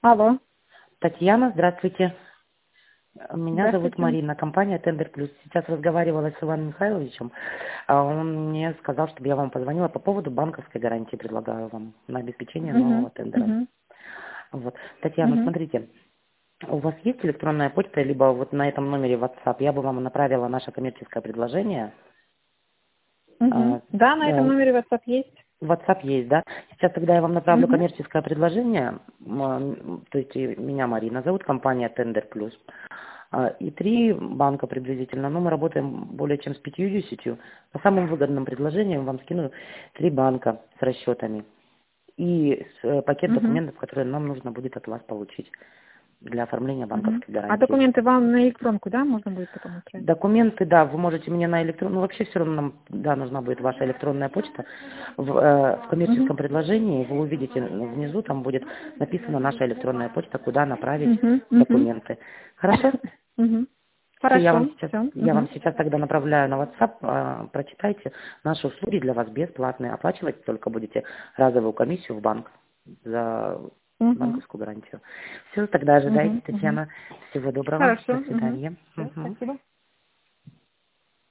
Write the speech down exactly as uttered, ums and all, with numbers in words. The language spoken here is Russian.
Алло. Татьяна, здравствуйте. Меня зовут Здравствуйте. Марина, компания Тендер Плюс. Сейчас разговаривала с Иваном Михайловичем. а Он мне сказал, чтобы я вам позвонила по поводу банковской гарантии. Предлагаю вам на обеспечение Угу. нового тендера. Угу. Вот. Татьяна, Угу. смотрите, у вас есть электронная почта, либо вот на этом номере WhatsApp? Я бы вам направила наше коммерческое предложение. Угу. А, Да, на этом э, номере WhatsApp есть. WhatsApp есть, да? Сейчас тогда я вам направлю Угу. коммерческое предложение. М, То есть и меня Марина зовут, компания Tender Plus. А, И три банка приблизительно. Но мы работаем более чем с пятьюдесятью. По самым выгодным предложениям вам скину три банка с расчетами. И с, э, пакет Угу. документов, которые нам нужно будет от вас получить для оформления Угу. банковской А гарантии. документы вам на электронку, да, можно будет потом отправить? Документы, да, вы можете мне на электронную, ну вообще все равно нам, да, нужна будет ваша электронная почта. В, э, в Угу. коммерческом предложении вы увидите внизу, там будет написана наша электронная почта, куда направить Угу. Угу. документы. Хорошо? Угу. Все, я вам Хорошо. сейчас, Все. я вам Угу. сейчас тогда направляю на WhatsApp, а, прочитайте, наши услуги для вас бесплатные. Оплачивать только будете разовую комиссию в банк за Угу. банковскую гарантию. Все, тогда ожидайте, Угу. Угу. Татьяна. Всего доброго. До Хорошо. Угу. свидания. Все, Мгм. спасибо.